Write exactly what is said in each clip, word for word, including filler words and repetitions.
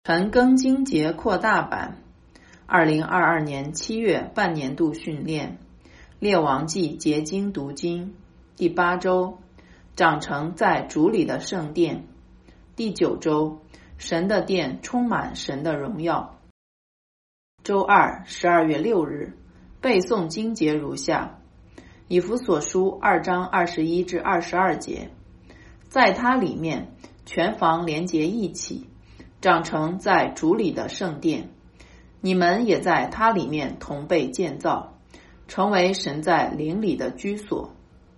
陈庚金节扩大版，二零二二年七月半年度训练，列王纪结经读经，第八周，长成在主里的圣殿，第九周，神的殿充满神的荣耀。周二，十二月六日，背诵经节如下：以弗所书二章二十一至二十二节，在它里面，全房连结一起，长成在主里的圣殿，你们也在它里面同被建造，成为神在灵里的居所。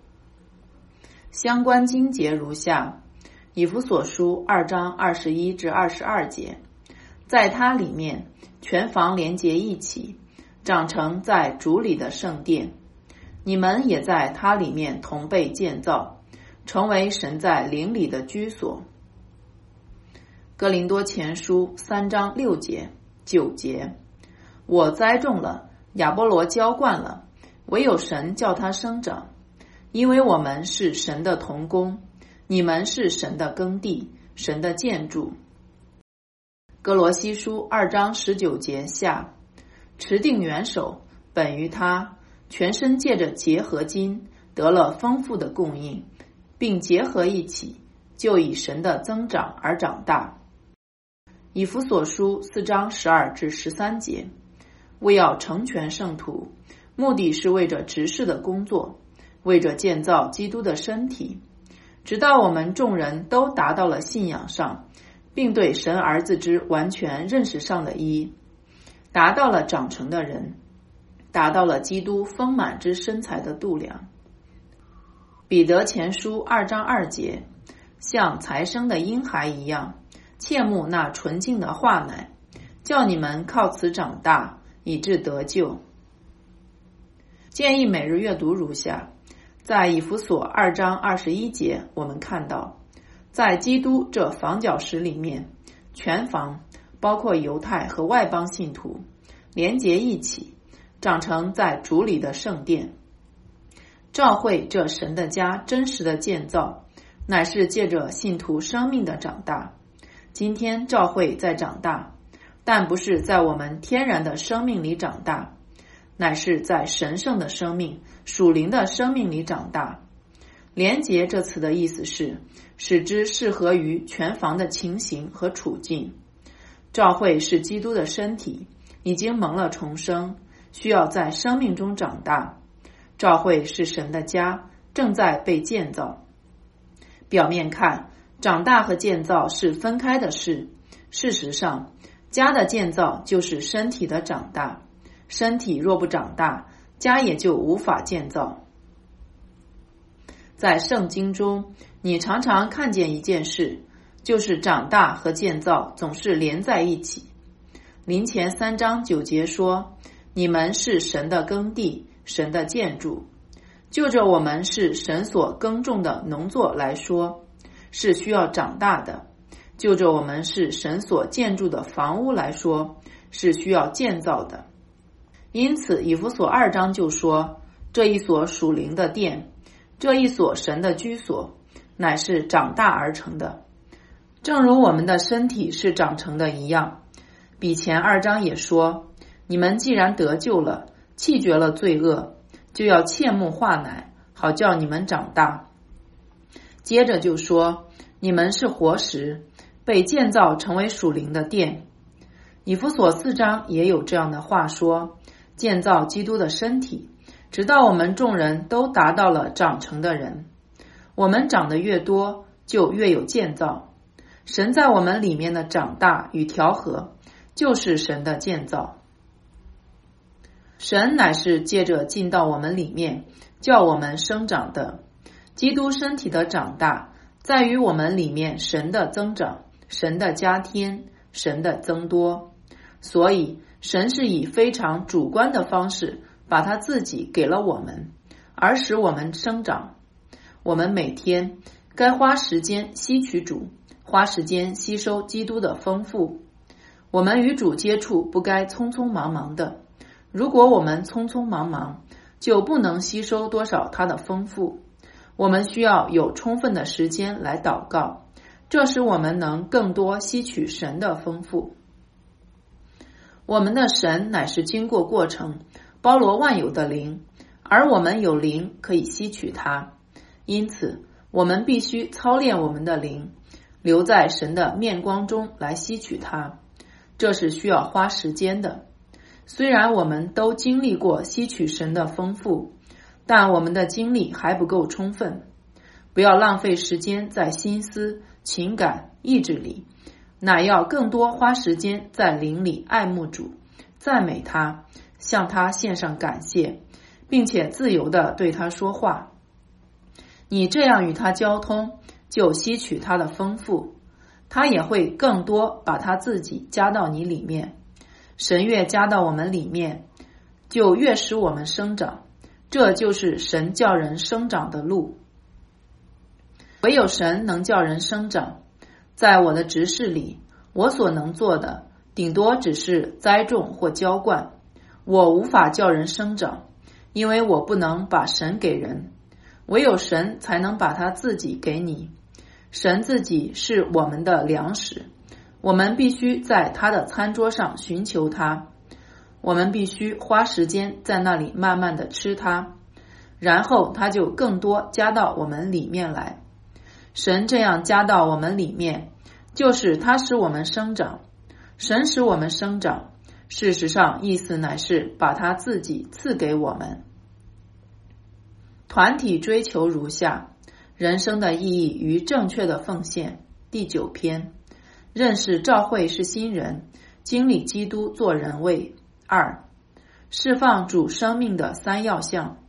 相关经节如下：以弗所书二章二十一至二十二节，在它里面，全房连结一起，长成在主里的圣殿，你们也在它里面同被建造，成为神在灵里的居所。哥林多前书三章六节、九节，我栽种了，亚波罗浇灌了，唯有神叫他生长，因为我们是神的同工，你们是神的耕地，神的建筑。哥罗西书二章十九节下，持定元首，本于他，全身借着结合筋得了丰富的供应，并结合一起，就以神的增长而长大。以弗所书四章十二至十三节，为要成全圣徒，目的是为着执事的工作，为着建造基督的身体，直到我们众人都达到了信仰上，并对神儿子之完全认识上的一，达到了长成的人，达到了基督丰满之身材的度量。彼得前书二章二节，像才生的婴孩一样，切慕那纯净的话奶，叫你们靠此长大，以致得救。建议每日阅读如下：在以弗所二章二十一节，我们看到，在基督这房角石里面，全房包括犹太和外邦信徒连结一起，长成在主里的圣殿。召会这神的家真实的建造，乃是借着信徒生命的长大。今天召会在长大，但不是在我们天然的生命里长大，乃是在神圣的生命、属灵的生命里长大。连结这词的意思是使之适合于全房的情形和处境。召会是基督的身体，已经蒙了重生，需要在生命中长大。召会是神的家，正在被建造。表面看，长大和建造是分开的事，事实上，家的建造就是身体的长大，身体若不长大，家也就无法建造。在圣经中，你常常看见一件事，就是长大和建造总是连在一起。林前三章九节说，你们是神的耕地，神的建筑。就着我们是神所耕种的农作来说，是需要长大的；就着我们是神所建筑的房屋来说，是需要建造的。因此以弗所二章就说，这一所属灵的殿，这一所神的居所，乃是长大而成的，正如我们的身体是长成的一样。比前二章也说，你们既然得救了，弃绝了罪恶，就要切慕化奶，好叫你们长大。接着就说，你们是活石，被建造成为属灵的殿。以弗所四章也有这样的话说，建造基督的身体，直到我们众人都达到了长成的人。我们长得越多，就越有建造。神在我们里面的长大与调和，就是神的建造。神乃是借着进到我们里面，叫我们生长的。基督身体的长大，在于我们里面神的增长，神的加添，神的增多。所以神是以非常主观的方式把他自己给了我们，而使我们生长。我们每天该花时间吸取主，花时间吸收基督的丰富。我们与主接触不该匆匆忙忙的，如果我们匆匆忙忙，就不能吸收多少他的丰富。我们需要有充分的时间来祷告， 这使我们能更多吸取神的丰富。我们的神乃是经过过程，包罗万有的灵，而我们有灵可以吸取它。因此，我们必须操练我们的灵，留在神的面光中来吸取它，这是需要花时间的。虽然我们都经历过吸取神的丰富，但我们的经历还不够充分。不要浪费时间在心思、情感、意志里，乃要更多花时间在灵里爱慕主，赞美他，向他献上感谢，并且自由地对他说话。你这样与他交通，就吸取他的丰富，他也会更多把他自己加到你里面。神越加到我们里面，就越使我们生长，这就是神叫人生长的路。唯有神能叫人生长。在我的执事里，我所能做的顶多只是栽种或浇灌，我无法叫人生长，因为我不能把神给人，唯有神才能把他自己给你。神自己是我们的粮食，我们必须在他的餐桌上寻求他，我们必须花时间在那里慢慢的吃它，然后他就更多加到我们里面来。神这样加到我们里面，就是他使我们生长。神使我们生长，事实上意思乃是把他自己赐给我们。团体追求如下：人生的意义与正确的奉献，第九篇。认识召会是新人，经历基督做人位。二、释放主生命的三要项。